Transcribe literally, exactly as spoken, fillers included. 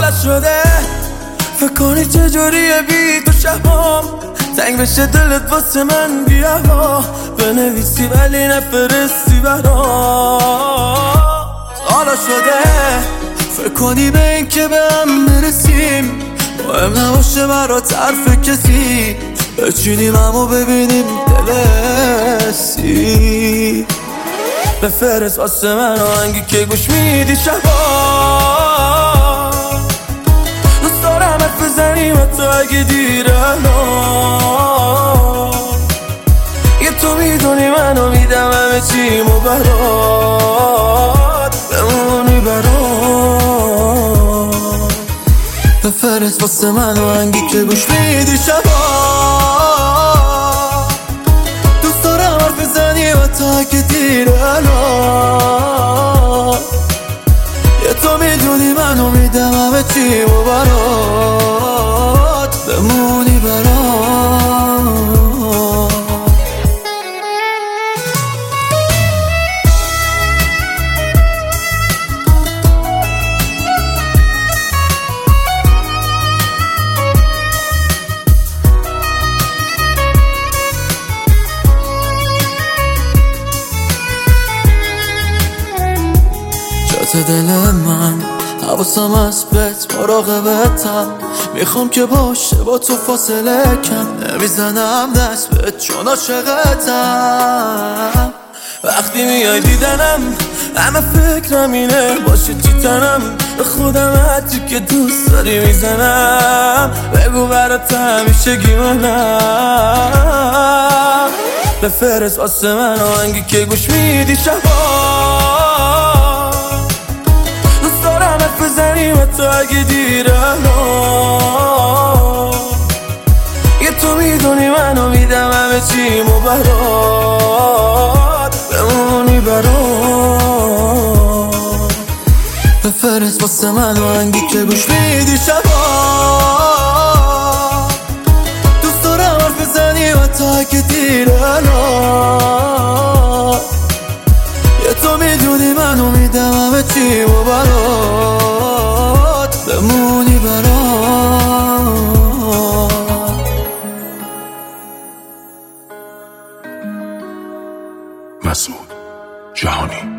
حالا شده فکر کنی چجوریه بی تو شبام تنگ بشه دلت واسه من بیا بنویسی ولی نفرستی برام. حالا شده فکر کنی به این که به هم برسیم مهم نباشه برات حرف کسی بچینیم همو ببینیم دلسی بفرست واسه من آهنگی که گوش میدی شبا دوست دارم حرف بزنیم حتی اگه دیره یه تو میدونی منو میدم همه چیمو برات بمونی برات بفرست واسه من آهنگی که گوش میدی شبا دوست دارم حرف بزنی حتی اگه دیره یه تو میدونی منو میدم همه چیمو برات بمونی برات. تو دل من حواسم از بهت مراقبتم میخوام که باشه با تو فاصله کم نمیزنم دست بهت چون عاشقتم وقتی میای دیدنم همه فکرم اینه باشه چی تنم به خودم حدی که دوست داری میزنم بگو برات همیشه گیمانم بفرست واسه من آهنگی که گوش میدی شبا بزنیم حتی اگه دیره یه تو میدونی منو میدم همه چیمو برات بمونی برات بفرست واسه من آهنگی که گوش میدی شبا دوست دارم حرف بزنی حتی اگه دیره یه تو میدونی منو میدم همه چیمو برات بمونی برات. مسعود جهانی.